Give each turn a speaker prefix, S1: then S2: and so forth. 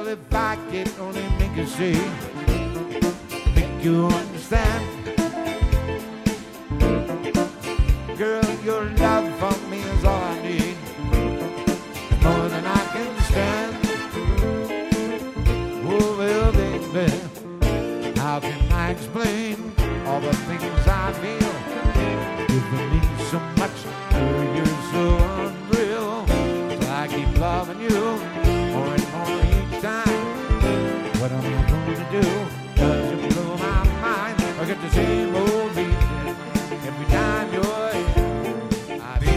S1: Well, if I could only make you see, make you understand, girl, your love for me is all I need, more than I can stand. Oh, well, baby, how can I explain all the things I feel? Giving me so much, girl, you're so unreal. So I keep loving you.